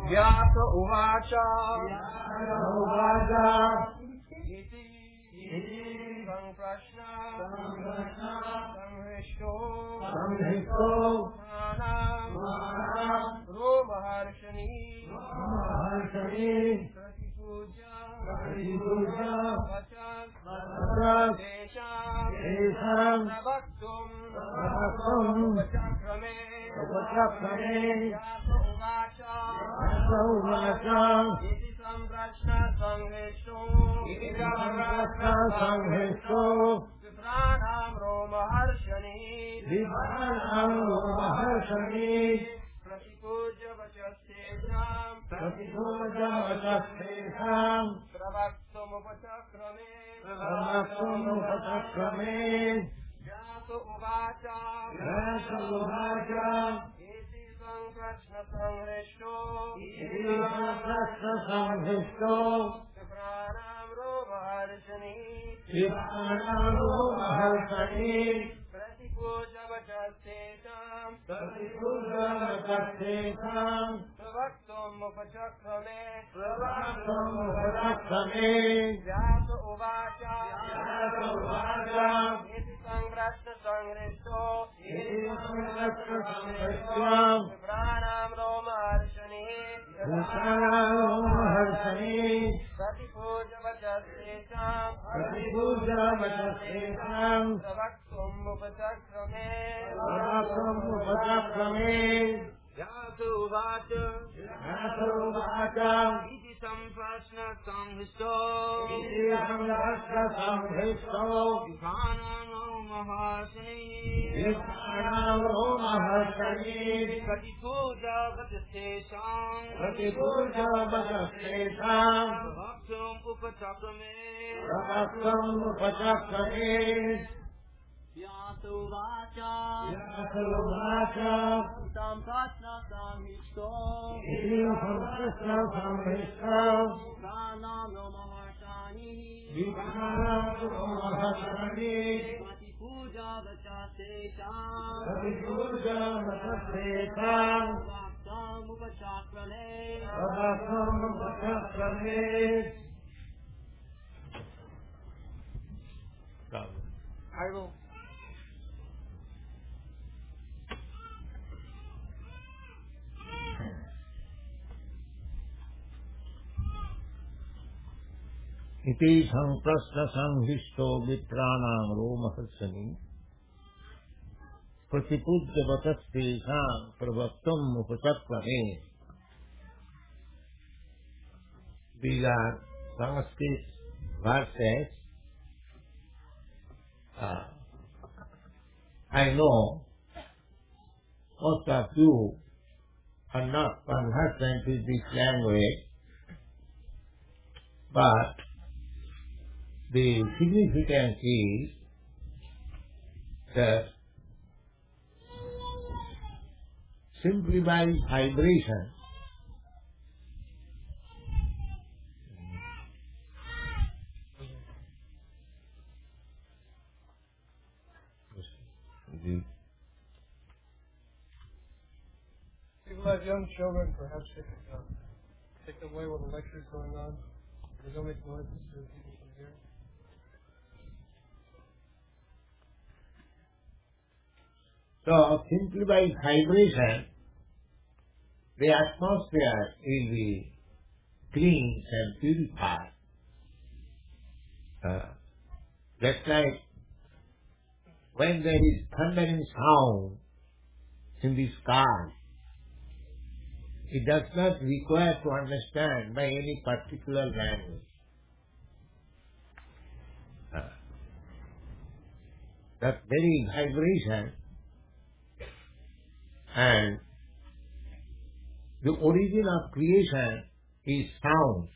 व्यास उवाच प्रश्न संहृष्टो रोमहर्षणी रोमहर्षणी प्रतिपूज्य वचस्तेषाम् प्रवक्तुमुपचक्रमे व्यास उवाच इति संप्रश्नसंहृष्टो विप्राणाम् रोमहर्षणी प्रतिपूज्य वचस्तेषाम् प्रवक्तुमुपचक्रमे व्यास उवाच इति संप्रश्नसंहृष्टो विप्राणाम् रोमहर्षणी प्रतिपूज्य वचस्तेषाम् प्रवक्तुमुपचक्रमे व्यास उवाच इति सम्प्रश्नसंहृष्टो विप्राणाम् रोमहर्षणी प्रतिपूज्य वचस्तेषाम् प्रवक्तुमुपचक्रमे व्यास उवाच सम्प्रश्नसंहृष्टो विप्राणाम् रोमहर्षणी प्रतिपूज्य वचस्तेषाम् प्रवक्तुमुपचक्रमे I will. इति संप्रश्नसंहृष्टो विप्राणाम् रोमहर्षणी प्रतिपूज्य वचस्तेषाम् प्रवक्तुमुपचक्रमे. These are Sanskrit verses. I know most of you are not conversant with this language, but the significance is that simply by vibration People have young children, perhaps they could take them away while the lecture is going on. They don't make noises so people can hear. So simply by vibration the atmosphere will be cleansed and purified. Just like when there is thundering sound in the sky, it does not require to understand by any particular language. That very vibration and the origin of creation is sound.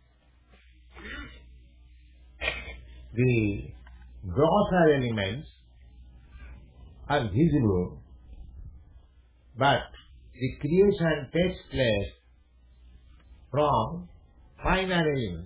The grosser elements are visible, but the creation takes place from finer elements.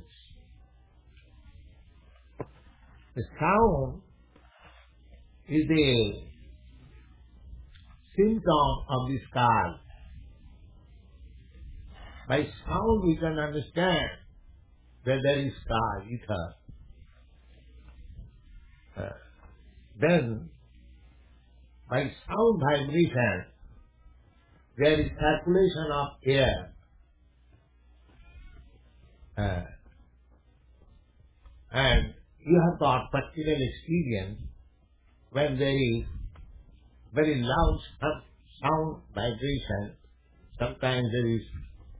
The sound is the symptom of the sky. By sound we can understand that there is sky, ether. Then, by sound vibration, there is circulation of air. And you have got practical experience when there is very loud sound vibration. Sometimes there is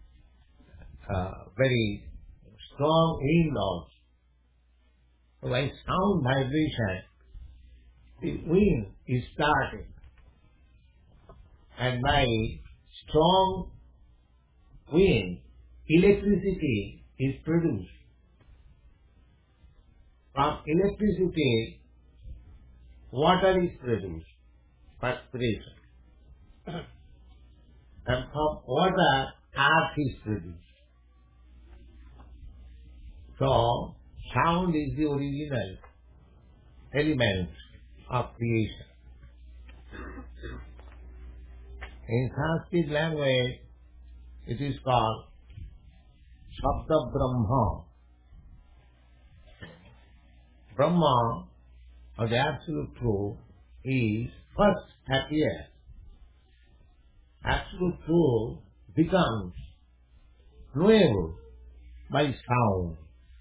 very strong wind also. So by sound vibration, the wind is starting. And by strong wind, electricity is produced. From electricity, water is produced, perspiration. And from water, earth is produced. So, sound is the original element of creation. In Sanskrit language, it is called Shabda Brahma. Brahma, or the absolute truth, is first appears. Absolute truth becomes knowable by sound.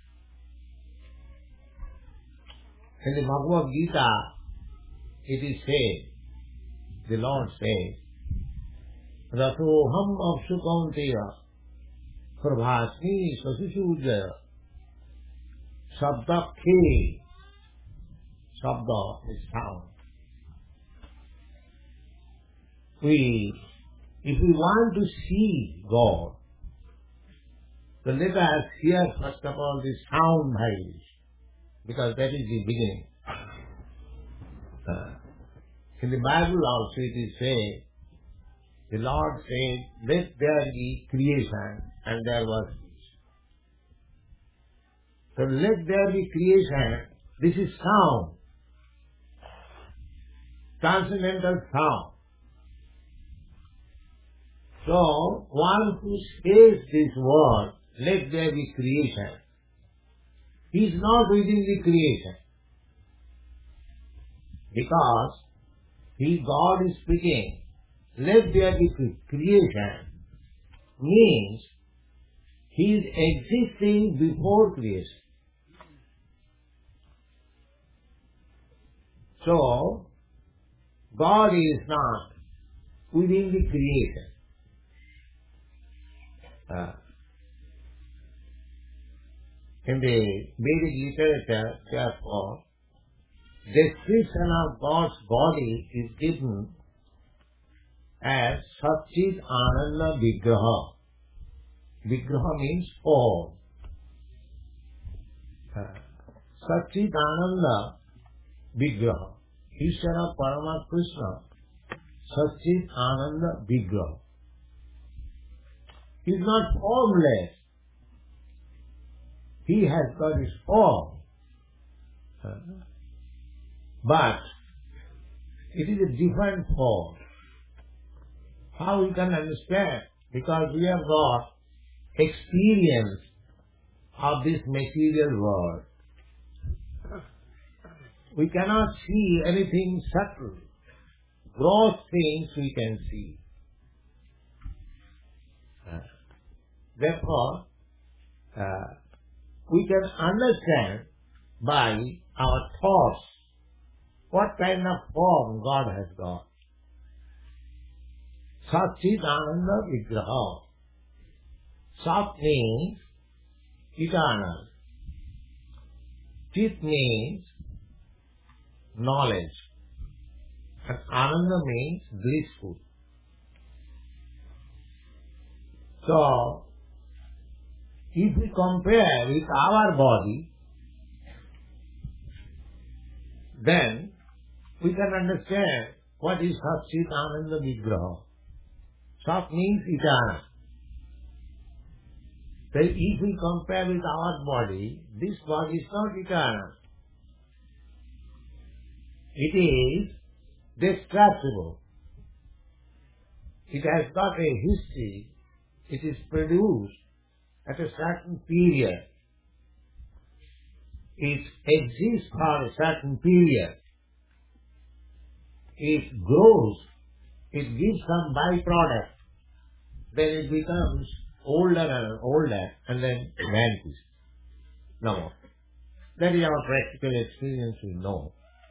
In the Bhagavad Gita, it is said, the Lord says, Ratoham apsu kaunteya prabhasmi sasishujaya sabda khe. Sabda is sound. If we want to see God, then let us hear first of all the sound vibration, because that is the beginning. In the Bible also it is said, the Lord said, let there be creation, and there was creation. So let there be creation, this is sound, transcendental sound. So, one who says this word, let there be creation, he is not within the creation. Because God is speaking, let there be creation, means he is existing before creation. So, God is not within the creation. In the Vedic literature, therefore, description of God's body is given as Satchit Ananda Vigraha. Vigraha means form. Satchit Ananda Vigraha. Ishvara Parama Krishna. Satchit Ananda Vigraha. He is not formless. He has got his form. But it is a different form. How we can understand? Because we have got experience of this material world. We cannot see anything subtle. Gross things we can see. Therefore, we can understand by our thoughts what kind of form God has got. Satchit Ananda Vigraha. Sat means eternal. Chit means knowledge. And Ananda means blissful. So, if we compare with our body, then we can understand what is Satchit Ananda Vigraha. Sat means eternal. So if we compare with our body, this body is not eternal. It is destructible. It has got a history it is produced at a certain period. It exists for a certain period. It grows, it gives some byproduct, then it becomes older and older and then vanishes. No more. That is our practical experience, we know.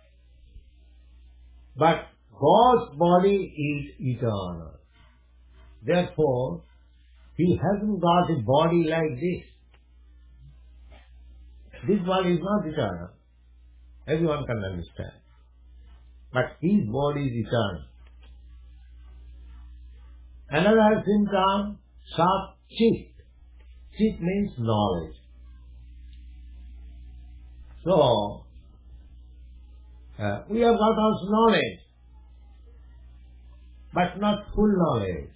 But God's body is eternal. Therefore, He hasn't got a body like this. This body is not eternal. Everyone can understand. But His body is eternal. Another symptom, Sat Chit. Chit means knowledge. So, we have got also knowledge, but not full knowledge.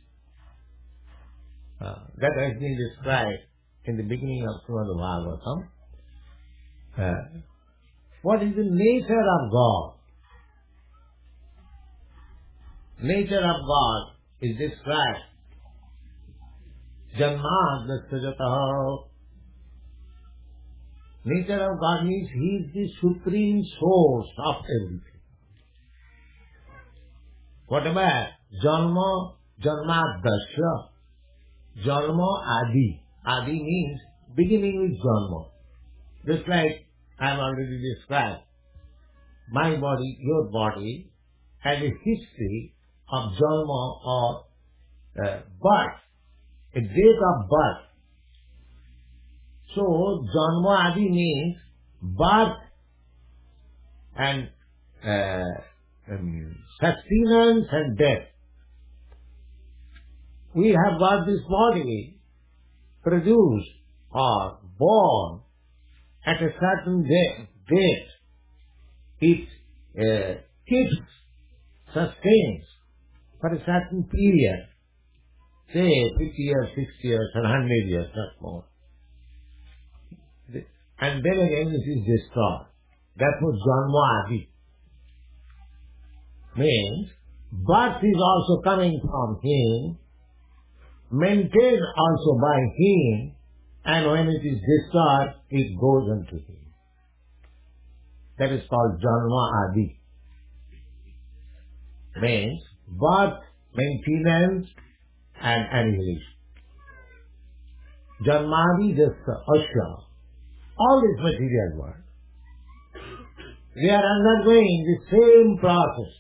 That has been described in the beginning of Srimad Bhagavatam. What is the nature of God? Nature of God is described. Janmadasya. Nature of God means He is the supreme source of everything. Whatever Janma, Janmadasya, Janma Adi. Adi means beginning with Janma. Just like I have already described, my body, your body, has a history of Janma or birth, a date of birth. So, Janma Adi means birth and sustenance and death. We have got this body produced or born at a certain date. It keeps, sustains for a certain period, say 50 years, 60 years, and 100 years, not more. And then again it is destroyed. Therefore, Janma Adi means birth is also coming from Him, maintained also by Him, and when it is destroyed, it goes unto Him. That is called Janma Adi. Means birth, maintenance, and annihilation. Janmadi Jasa Asya. All this material world. We are undergoing the same process.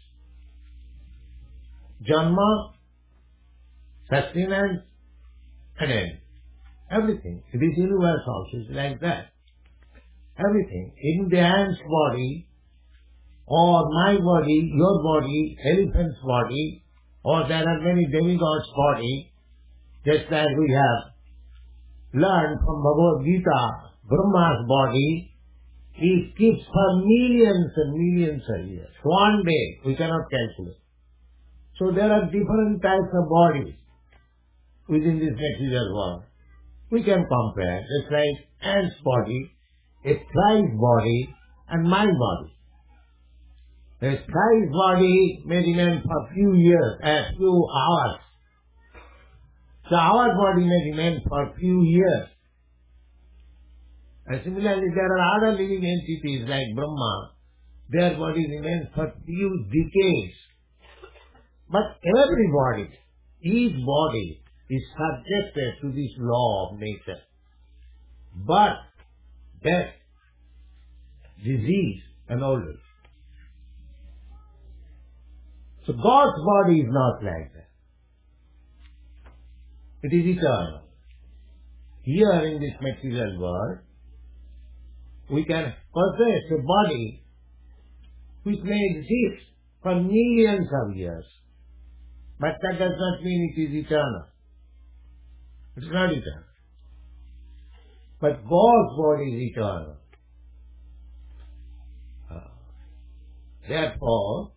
Janma, sustenance, and end. Everything. This universe also is like that. Everything. In the ant's body, or my body, your body, elephant's body, or there are many demigods' body, just like we have learned from Bhagavad Gita, Brahma's body is keeps for millions and millions of years. One day, we cannot calculate. So there are different types of bodies within this material world. We can compare, just like ant's body, a fly's body, and my body. A fly's body may remain for a few years, a few hours. So our body may remain for a few years. And similarly, there are other living entities like Brahma. Their body remains for few decades. But everybody, each body is subjected to this law of nature. Birth, death, disease, and old age. So God's body is not like that. It is eternal. Here in this material world, we can possess a body which may exist for millions of years. But that does not mean it is eternal. It is not eternal. But God's body is eternal. Therefore,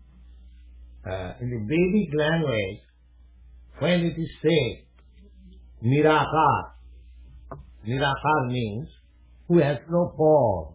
in the Vedic language, when it is said, Nirakar, Nirakar means who has no form.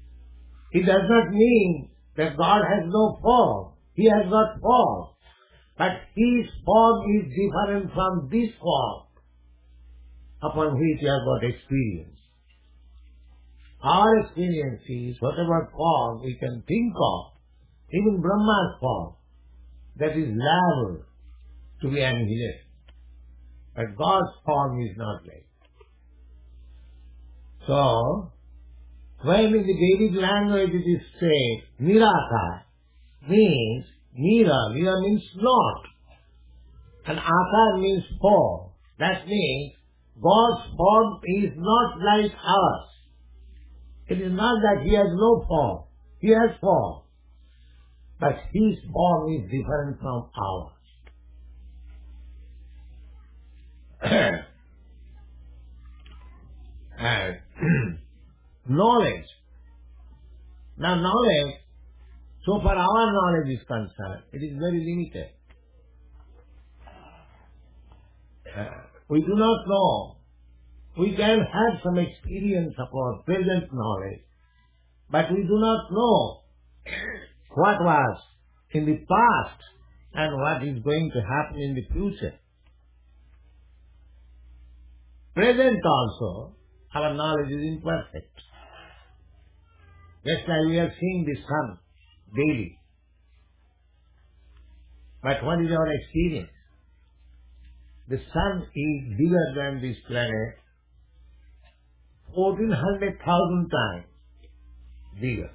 It does not mean that God has no form. He has got form. But his form is different from this form upon which you have got experience. Our experience is whatever form we can think of, even Brahma's form, that is liable to be annihilated. But God's form is not like. So, when in the Vedic language it is said, Nirakar, means Nira. Nira means not. And Akar means form. That means God's form is not like ours. It is not that He has no form. He has form. But His form is different from ours. And knowledge. Now knowledge, so far our knowledge is concerned, it is very limited. We do not know. We can have some experience of our present knowledge, but we do not know what was in the past and what is going to happen in the future. Present also, our knowledge is imperfect. Just like we are seeing the sun daily. But what is our experience? The sun is bigger than this planet 1400,000 times bigger.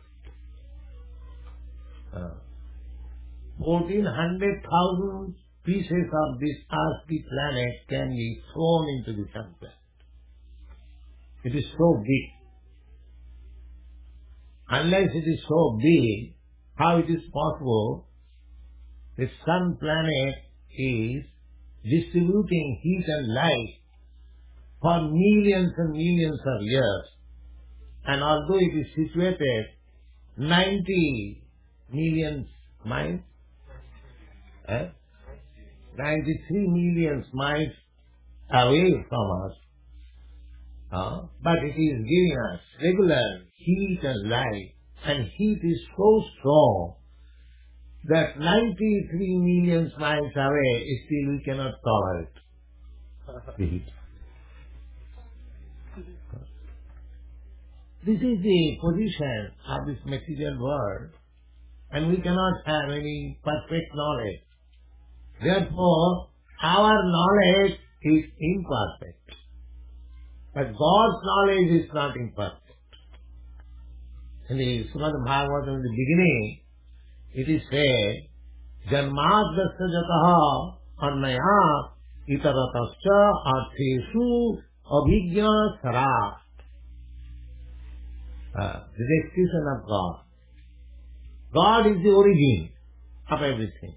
1400,000 pieces of this earthly planet can be thrown into the sun planet. It is so big. Unless it is so big, how it is possible the sun planet is distributing heat and light for millions and millions of years, and although it is situated 90 million miles, 93 million miles away from us, but it is giving us regular heat and light, and heat is so strong that 93 million miles away, still we cannot tolerate the heat. This is the position of this material world, and we cannot have any perfect knowledge. Therefore, our knowledge is imperfect. But God's knowledge is not imperfect. In the Srimad Bhagavatam, in the beginning, it is said, Janmadasya jataha annaya itaratasya artheshu abhigya sara. The description of God. God is the origin of everything.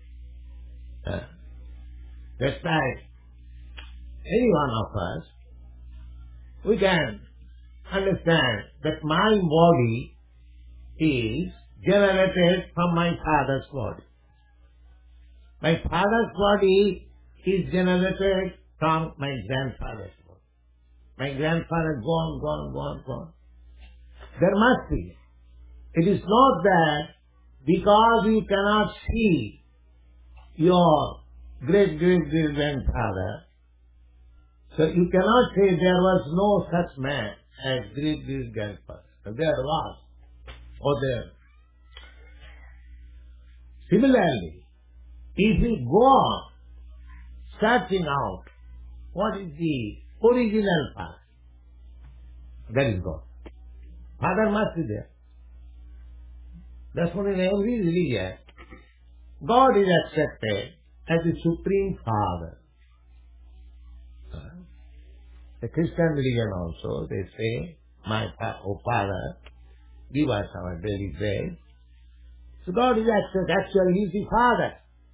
That's why any one of us, we can understand that my body is generated from my father's body. My father's body is generated from my grandfather's body. My grandfather gone. There must be. It is not that because you cannot see your great-great-great-grandfather, so you cannot say there was no such man as great-great-grandfather. There was, or there. Similarly, if we go on searching out what is the original path, that is God. Father must be there. That's what in every religion, God is accepted as the Supreme Father. The Christian religion also, they say, my Father, give us our daily bread. So God is accepted. Actually, He is the Father.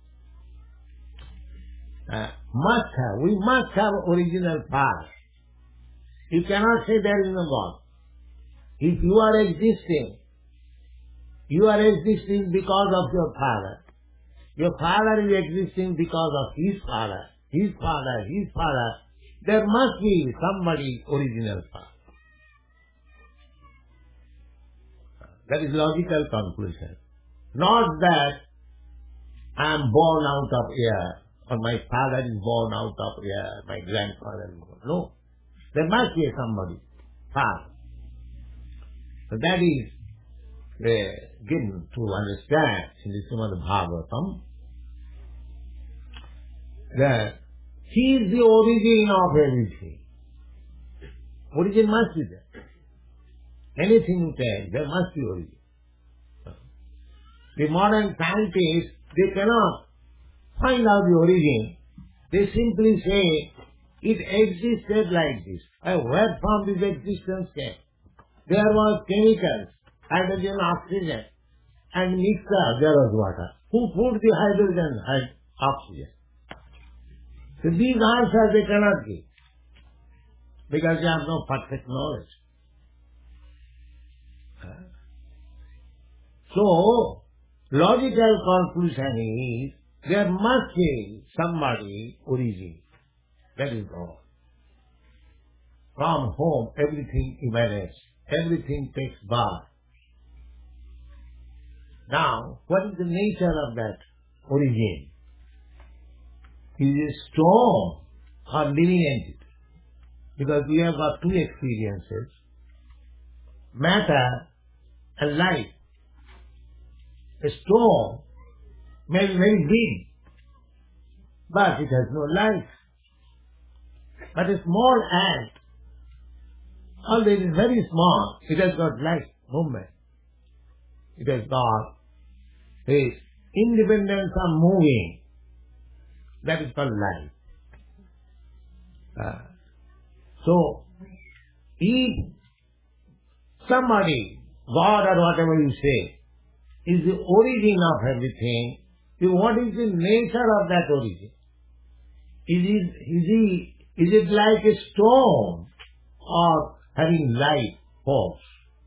We must have original Father. You cannot say there is no God. If you are existing because of your Father. Your Father is existing because of His Father. His Father, His Father. There must be somebody original Father. That is logical conclusion. Not that I am born out of air, or my father is born out of air, my grandfather is born. No. There must be somebody, father. So that is given to understand in the Srimad Bhagavatam that he is the origin of everything. Origin must be there. Anything you take, there must be origin. The modern scientists, they cannot find out the origin. They simply say, it existed like this. Where from this existence came? There was chemicals, hydrogen, oxygen, and mixer, there was water. Who put the hydrogen and oxygen? So these answers they cannot give, because they have no perfect knowledge. So, logical conclusion is, there must be somebody origin. That is all. From whom everything emanates, everything takes birth. Now, what is the nature of that origin? Is it stone or living entity? Because we have got two experiences, matter and life. A stone may be very big, but it has no life. But a small ant, although it is very small, it has got life, movement. It has got its independence of moving. That is called life. So, if somebody, God or whatever you say, is the origin of everything, then what is the nature of that origin? Is it like a stone or having life force?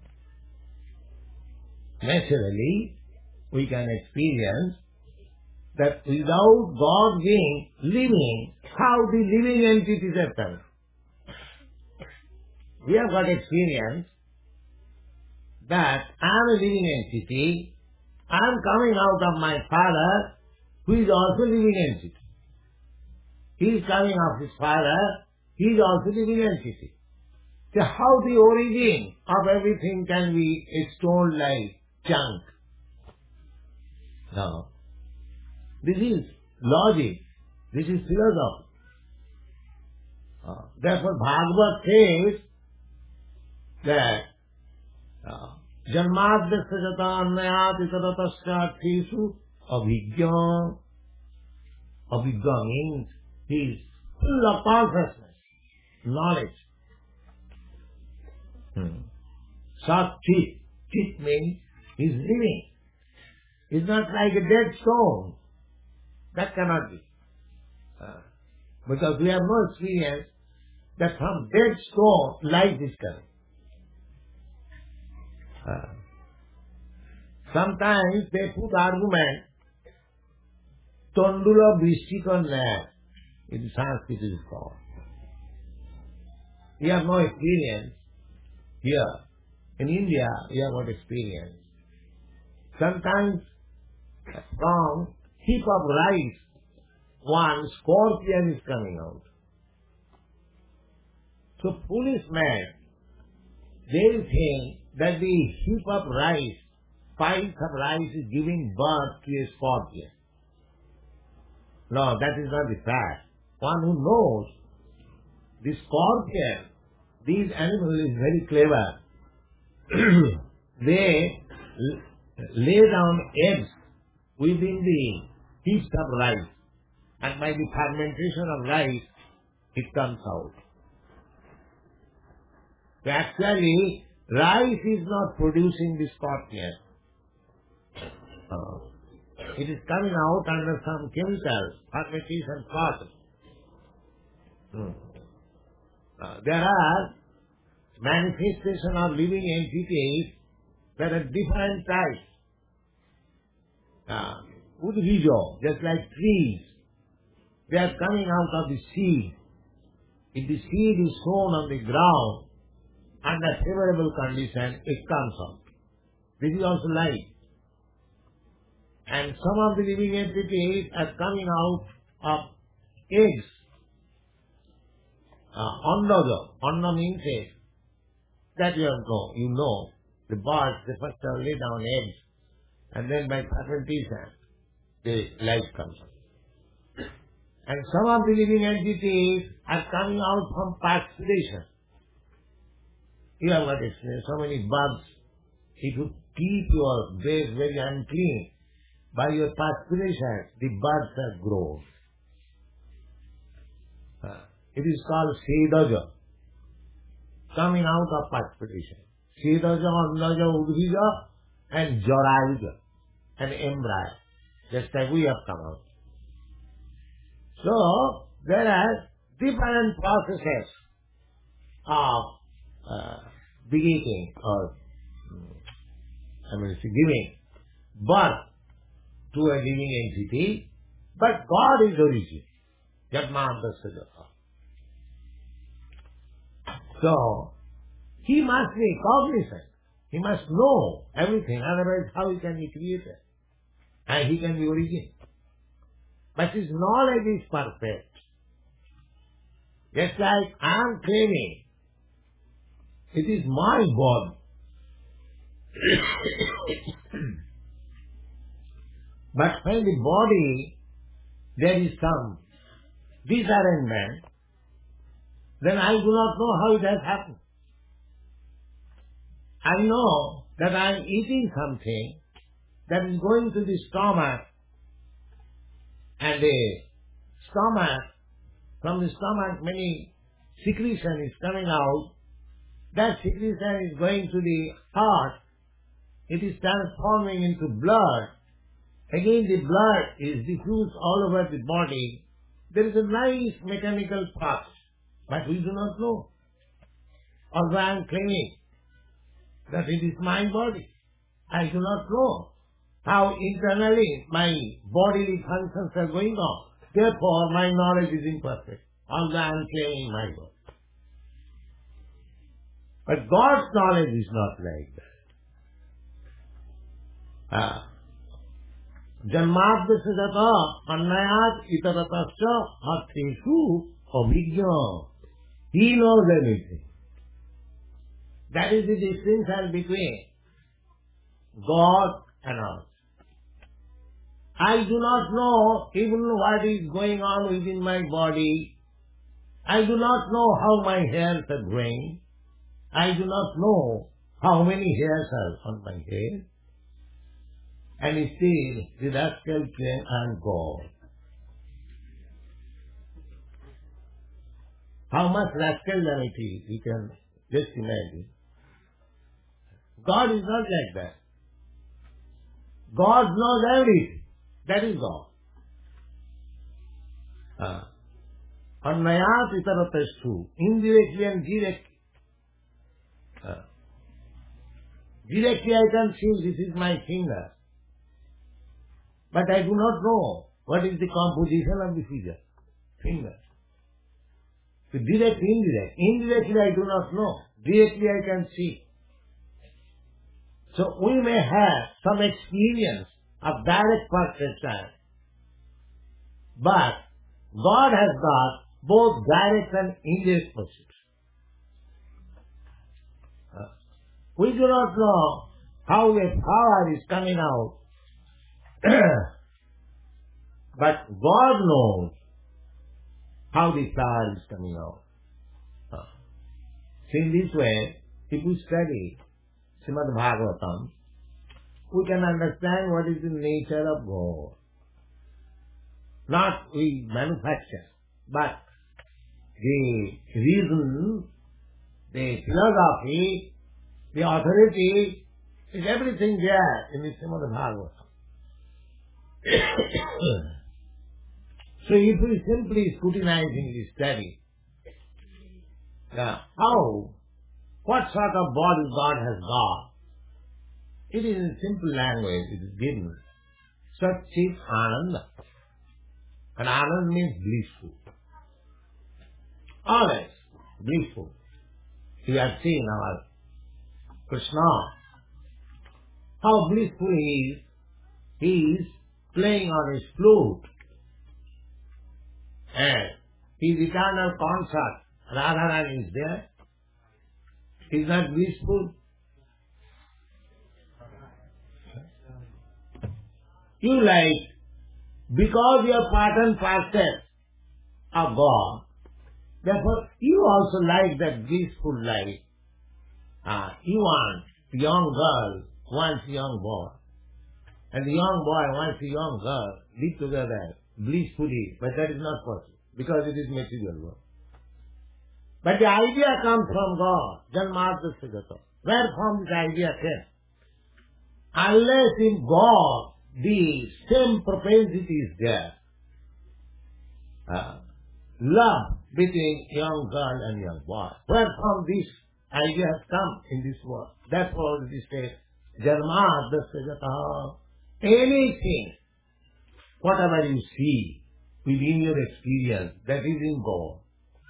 Naturally, we can experience that without God being living, how the living entities have come. We have got experience that I am a living entity, I am coming out of my father, who is also living entity. He is coming of his father, he is also living entity. So how the origin of everything can be extolled like junk? No. This is logic. This is philosophy. Therefore Bhagavad says that Janmadhyasya jata annayati tadatasya arthesu abhigya. Abhigya means he is full of consciousness, knowledge. Sat chit. Chit means he is living. He is not like a dead stone. That cannot be. Because we have no experience that from dead stone life is coming. Sometimes they put argument, Tondula Bishtikon Naya, in Sanskrit it is called. We have no experience here. In India, we have got experience. Sometimes from heap of rice, one scorpion is coming out. So foolish man, they think that the heap of rice, piles of rice is giving birth to a scorpion. No, that is not the fact. One who knows the scorpion, these animals is very clever. They lay down eggs within the heaps of rice, and by the fermentation of rice, it comes out. So actually, rice is not producing the scorpion. It is coming out under some chemicals, fermentation process. There are manifestation of living entities that are different types. Udvijo, just like trees, they are coming out of the seed. If the seed is sown on the ground, under favorable condition, it comes out. This is also life. And some of the living entities are coming out of eggs. Andaja. Anda means egg. That you know. You know. The birds, they first lay down eggs. And then by fermentation, the life comes up. And some of the living entities are coming out from perspiration. You have got experience. So many bugs. If you keep your base very unclean, by your perspiration, the bugs have grown. It is called Sedaja, coming out of perspiration. Sedaja, Andaja, Udvija, and Jarayuja, and embryo, just like we have come out. So, there are different processes of begetting or giving birth to a living entity, but God is origin. Jatmāntasya. So, he must be cognizant. He must know everything, otherwise how he can be created? And he can be origin. But his knowledge is perfect. Just like I am claiming, it is my body. But when the body, there is some disarrangement, then I do not know how it has happened. I know that I am eating something that is going to the stomach, and the stomach, from the stomach many secretion is coming out. That secretion is going to the heart. It is transforming into blood. Again the blood is diffused all over the body. There is a nice mechanical process, but we do not know. Although I am claiming that it is my body, I do not know how internally my bodily functions are going on. Therefore, my knowledge is imperfect, although I am claiming my body. But God's knowledge is not like that. Janmadhyasya jata annayat itaratasya artheshu abhijna. He knows everything. That is the distinction between God and us. I do not know even what is going on within my body. I do not know how my hairs are growing. I do not know how many hairs are on my head. And still, the rascal claim I am God. How much rascality you can just imagine. God is not like that. God knows everything. That is God. Annayat itaratashu. Indirectly and directly. Directly I can see this is my finger. But I do not know what is the composition of the finger. So direct, indirect. Indirectly I do not know. Directly I can see. So we may have some experience of direct perception, but God has got both direct and indirect perception. We do not know how a power is coming out, but God knows how the power is coming out. So in this way, if we study Srimad Bhagavatam, we can understand what is the nature of God. Not we manufacture, but the reason, the philosophy, the authority, is everything there in the Srimad Bhagavatam. So if we simply scrutinizing the study, what sort of body God has got, it is in simple language, it is given. Satchit Ananda. And Ananda means blissful. Always blissful. We have seen our Krishna, how blissful he is playing on his flute and his eternal concert, Radharani is there. Is not blissful? You like, because you are part and parcel of God, therefore you also like that blissful life. You want a young girl wants a young boy, and the young boy wants a young girl, live together blissfully, but that is not possible, because it is material world. But the idea comes from God, Janmadasya Gata. Where from this idea came? Unless in God the same propensity is there, love between young girl and young boy, where from this idea has come in this world. Therefore it is said, Janmadasya Gata. Anything, whatever you see within your experience, that is in God.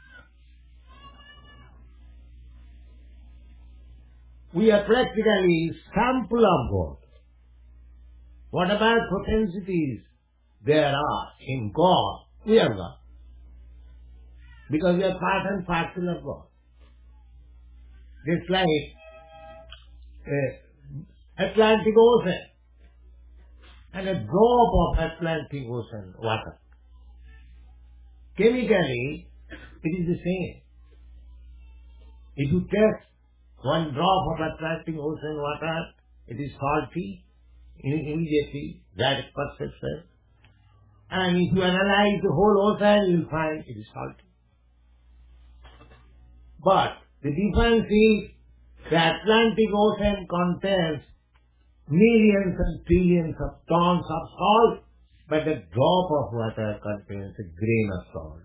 We are practically sample of God. Whatever propensities there are in God, we are God. Because we are part and parcel of God. Just like Atlantic Ocean and a drop of Atlantic Ocean water. Chemically, it is the same. If you test one drop of Atlantic Ocean water, it is salty, immediately that perception. And if you analyze the whole ocean, you will find it is salty. But the difference is the Atlantic Ocean contains millions and trillions of tons of salt, but a drop of water contains a grain of salt.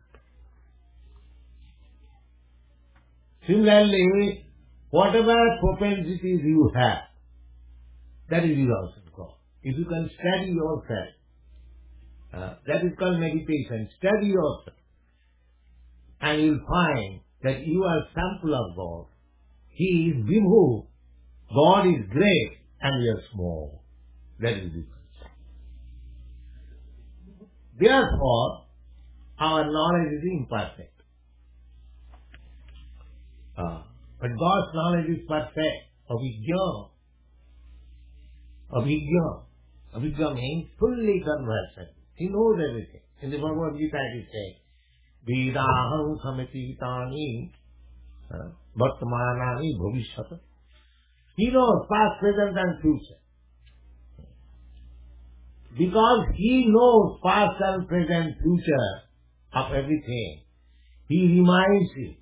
Similarly, whatever propensities you have, that is also God. If you can study yourself, that is called meditation. Study yourself, and you will find that you are sample of God. He is Vibhu. God is great, and we are small. That is the difference. Therefore, our knowledge is imperfect. But God's knowledge is perfect. Avijja. Avijja. Avijja means fully conversant. He knows everything. In the Bhagavad Gita it says, Vedaham samititani vartamanani bhavishyata. He knows past, present and future. Because he knows past and present future of everything, he reminds you.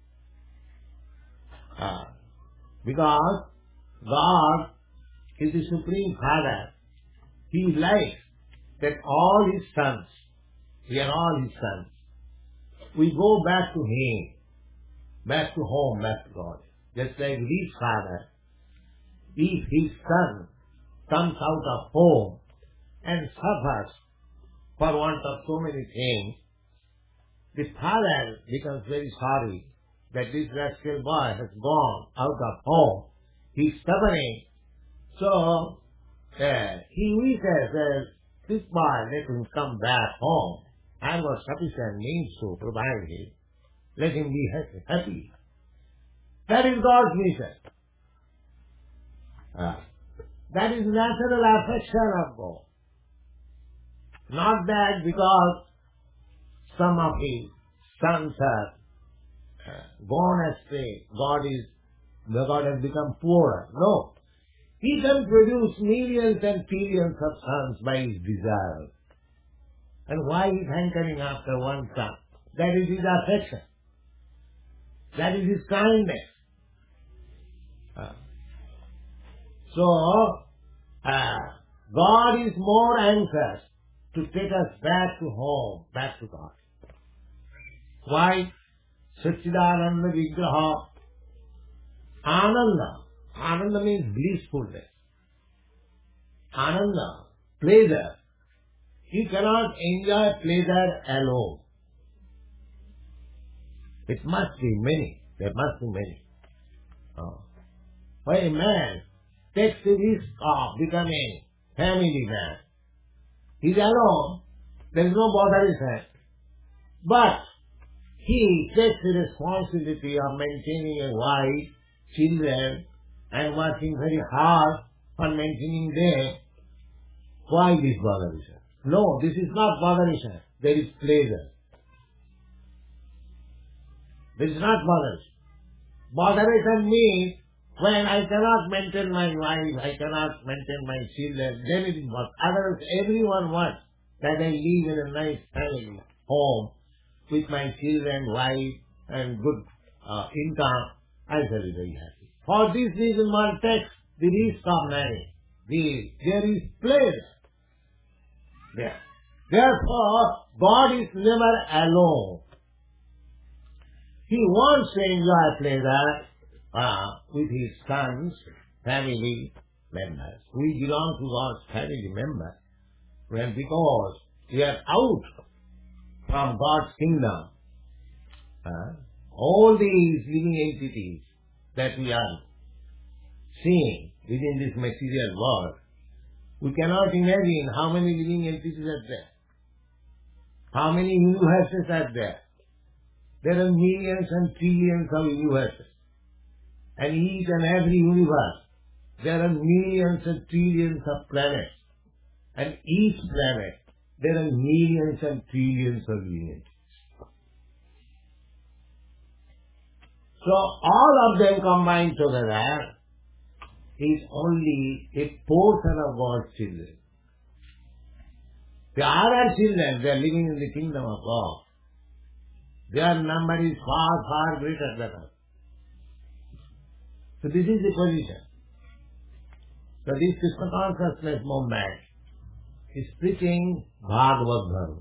Because God is the Supreme Father. He likes that all His sons, we are all His sons, we go back to Him, back to home, back to God. Just like this father, if his son comes out of home and suffers for want of so many things, the father becomes very sorry that this rascal boy has gone out of home. He is suffering. So, he wishes that this boy, let him come back home. I was sufficient means to provide him. Let him be happy. That is God's mission. That is natural affection of God. Not that because some of his sons are gone astray, God has become poor. No. He can produce millions and trillions of sons by his desire. And why is hankering after one son? That is his affection. That is his kindness. So, God is more anxious to take us back to home, back to God. Why? Satchidananda Vigraha. Ananda. Ananda means blissfulness. Ananda, pleasure. You cannot enjoy pleasure alone. It must be many. There must be many. When a man takes the risk of becoming family man, He's alone. There is no botheration. But he takes the responsibility of maintaining a wife, children, and working very hard for maintaining them. Why this botheration? No, this is not botheration. There is pleasure. This is not botheration. Botheration means when I cannot maintain my wife, I cannot maintain my children, then it is what others, everyone wants that I live in a nice family, home, with my children, wife, and good income. I shall be very happy. For this reason one takes the risk of marriage. There is pleasure there. Therefore, God is never alone. He wants to enjoy pleasure with his sons, family members. We belong to God's family members. Because we are out from God's kingdom. All these living entities that we are seeing within this material world, we cannot imagine how many living entities are there. How many universes are there. There are millions and trillions of universes. And each and every universe, there are millions and trillions of planets. And each planet, there are millions and trillions of living entities. So all of them combined together is only a portion of God's children. There are our children, they are living in the kingdom of God. Their number is far, far greater than us. So this is the position. So this Krishna consciousness movement is preaching Bhagavad Dharma.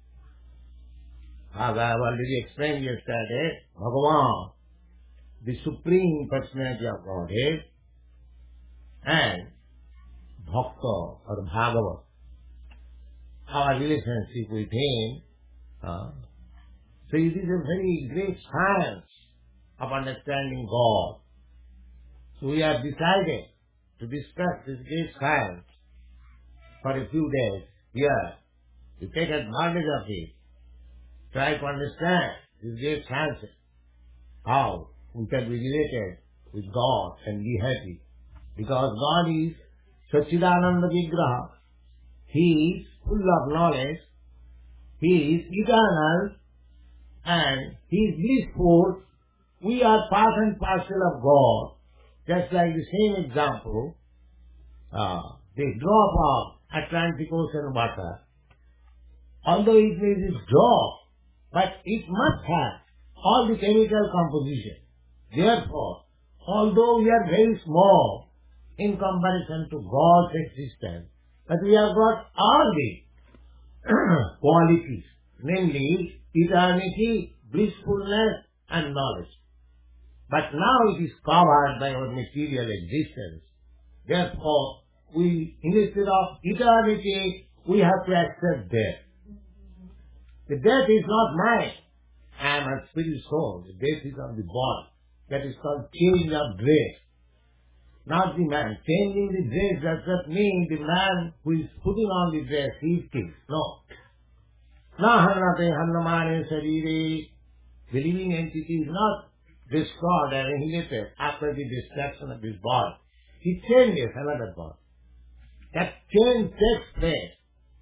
As I have already explained yesterday, Bhagavan, the Supreme Personality of Godhead, and Bhakta or Bhagavat, our relationship with him. So it is a very great science of understanding God. So we have decided to discuss this great science for a few days here. To take advantage of it, try to understand this great science, how we can be related with God and be happy. Because God is Satchidananda Vigraha. He is full of knowledge. He is eternal and He is blissful. We are part and parcel of God. Just like the same example, the drop of Atlantic Ocean water, although it may be drop, but it must have all the chemical composition. Therefore, although we are very small in comparison to God's existence, but we have got all the qualities, namely eternity, blissfulness and knowledge. But now it is covered by our material existence. Therefore, instead of eternity, we have to accept death. The death is not mine. I am a spirit soul. The death is of the body. That is called change of dress. Not the man. Changing the dress does not mean the man who is putting on the dress, he is killed. No. Na hannate hannamane sarire. The living entity is not destroyed and annihilated after the destruction of his body. He changes another body. That change takes place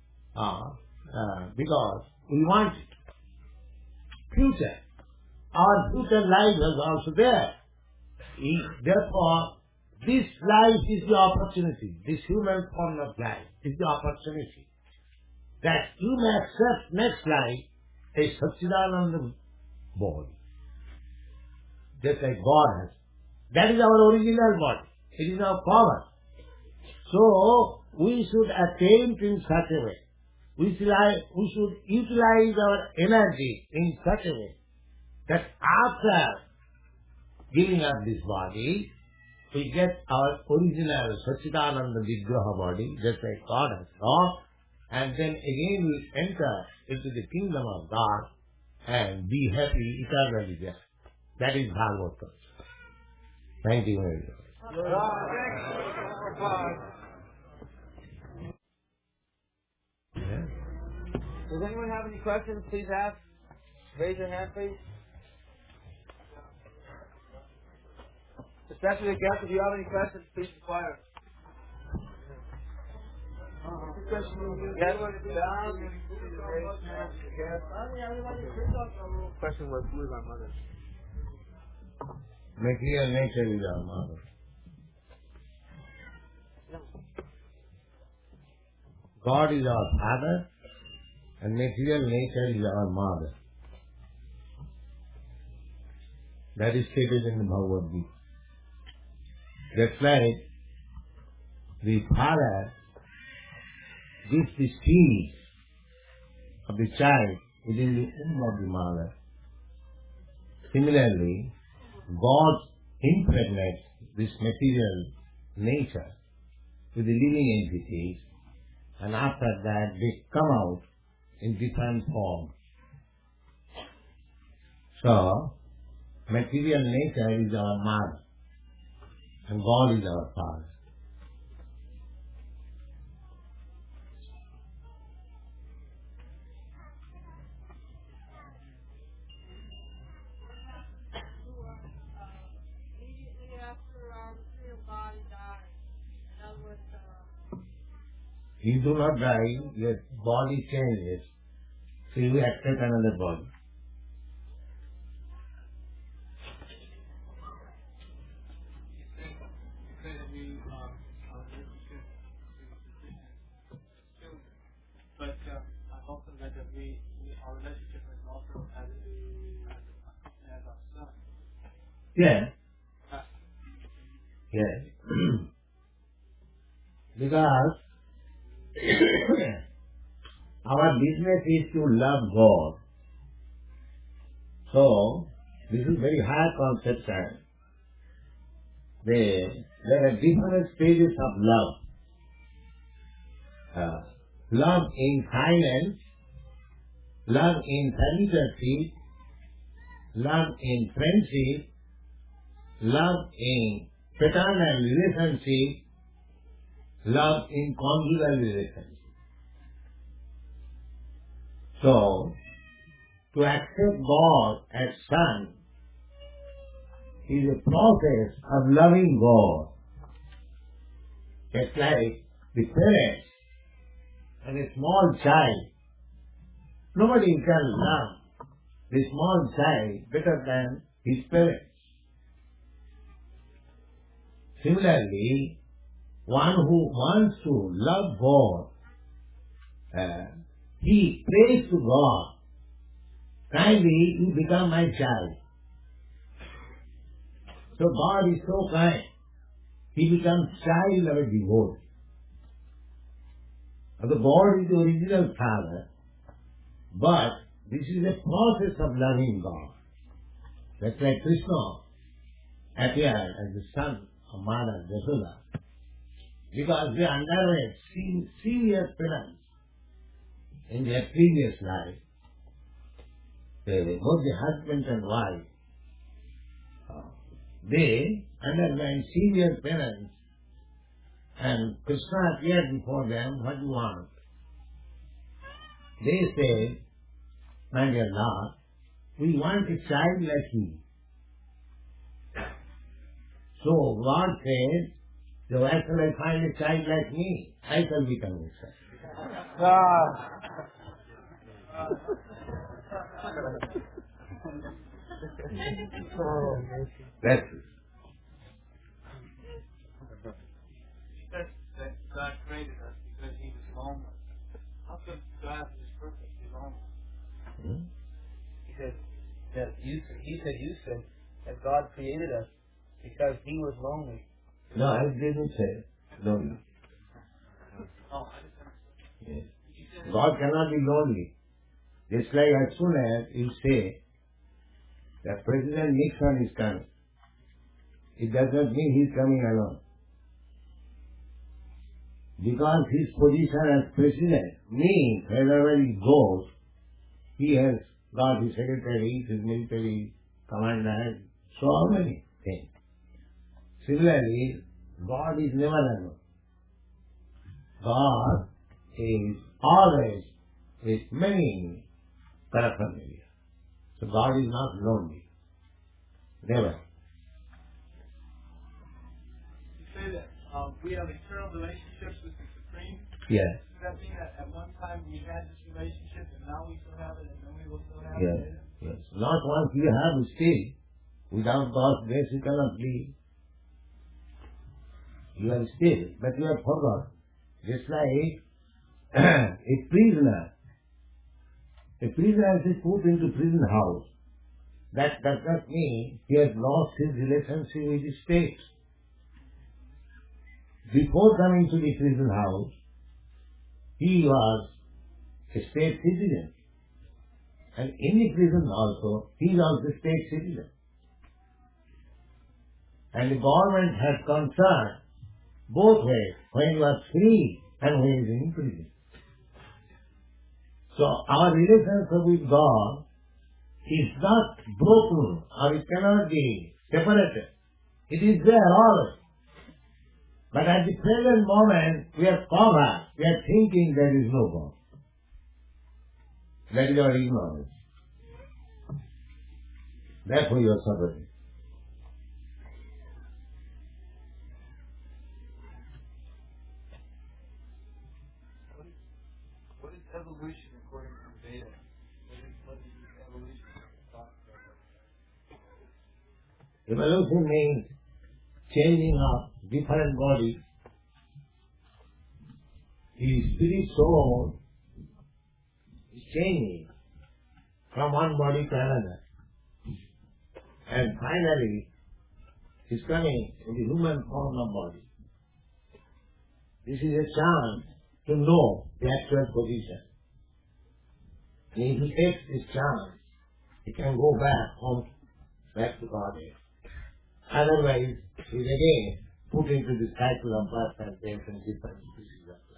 because we want it. Future. Our future life is also there. Therefore, this life is the opportunity. This human form of life is the opportunity that you may accept next life a Satchidananda body. Just like God has. That is our original body. It is our power. So, we should attain in such a way. We should utilize our energy in such a way that after giving up this body, we get our original Satchidananda Vigraha body, just like God has got, and then again we enter into the kingdom of God and be happy eternally there. That is Bhagavatam. Thank you very much. Does anyone have any questions? Please ask. Raise your hand, please. Especially the guests, if you have any questions, please inquire. Question was, who is our mother? Material nature is our mother. God is our father and material nature is our mother. That is stated in the Bhagavad Gita. That's like the father gives the seed of the child within the womb of the mother. Similarly, God impregnates this material nature with the living entities, and after that they come out in different forms. So, material nature is our mother, and God is our father. You do not die, your body changes, so you accept another body. But I've also read that our relationship is also as our son. Yeah. Yes. Because our business is to love God. So, this is very high conception. There are different stages of love. Love in silence, love in celibacy, love in friendship, love in fraternal relationship, love in conjugal relationship. So, to accept God as Son is a process of loving God. Just like the parents and a small child. Nobody can love the small child better than his parents. Similarly, one who wants to love God, he prays to God, kindly you become my child. So God is so kind, he becomes child of a devotee. The God is the original father, but this is a process of loving God. That's why Krishna appeared as the son of Mother Yashoda, because they underwent serious penance in their previous life. Both the husband and wife, they underwent serious penance, and Krishna appeared before them. What do you want? They said, my dear Lord, we want a child like you. So God said, so where shall I find a child like me? I shall become a child. That's it. That God created us because He was lonely. How could God, who is perfect, be lonely? He said you said that God created us because He was lonely. No, I didn't say lonely. Oh, I just understood. Yes. God cannot be lonely. Just like as soon as you say that President Nixon is coming, it does not mean he is coming alone. Because his position as president means wherever he goes, he has got his secretary, his military commander, so many things. Similarly, God is never alone. God is always with many paraphernalia. So God is not lonely. Never. You say that we have eternal relationships with the Supreme. Yes. Does that mean that at one time we had this relationship and now we still have it and then we will still have Yes. it later? Yes. Not once you have still. Without God's grace you cannot be. You are still, but you have forgotten. Just like a prisoner. A prisoner is put into prison house. That does not mean he has lost his relationship with the state. Before coming to the prison house, he was a state citizen. And in the prison also, he is also a state citizen. And the government has concern both ways, when he was free and when he is in prison. So our relationship with God is not broken or it cannot be separated. It is there always. But at the present moment, we are covered. We are thinking there is no God. That is our ignorance. Therefore you are suffering. What is evolution according to Veda? What is evolution talk about? Evolution means changing of different bodies. The spirit soul is changing from one body to another. And finally, is coming in the human form of body. This is a chance to know the actual position. And if he takes this chance, he can go back to Godhead. Otherwise, he is again put into the cycle of birth and death and different species of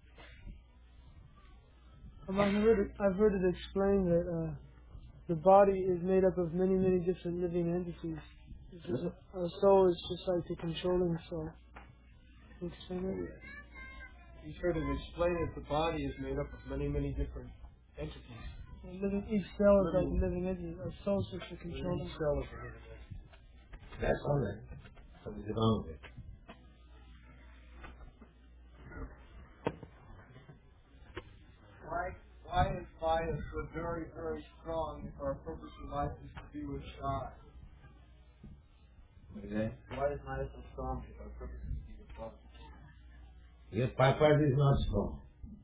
life. I've heard it explained that the body is made up of many, many different living entities. Our soul is just like the controlling soul. Can you explain that? He's heard it explained that the body is made up of many, many different entities. Each cell is like a living entity. Our soul is just the controlling Each cell is a living entity. That's all right. Something wrong with it. Why is Maya so very, very strong if our purpose in life is to be with God? Okay? Why is Maya so strong if our purpose is to be with God? Your purpose is not strong.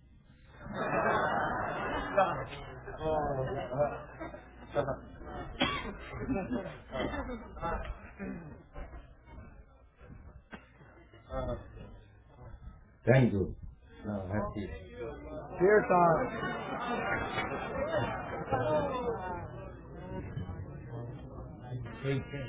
Thank you. Now, happy. Beer time. Take care.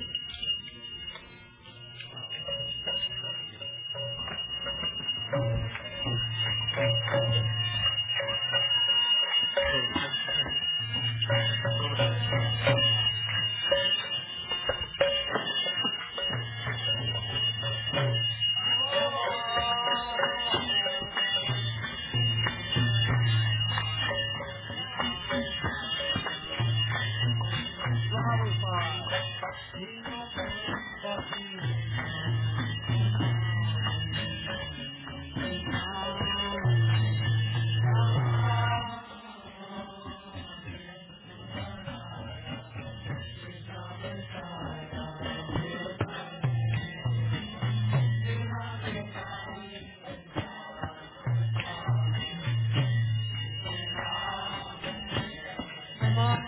Come on.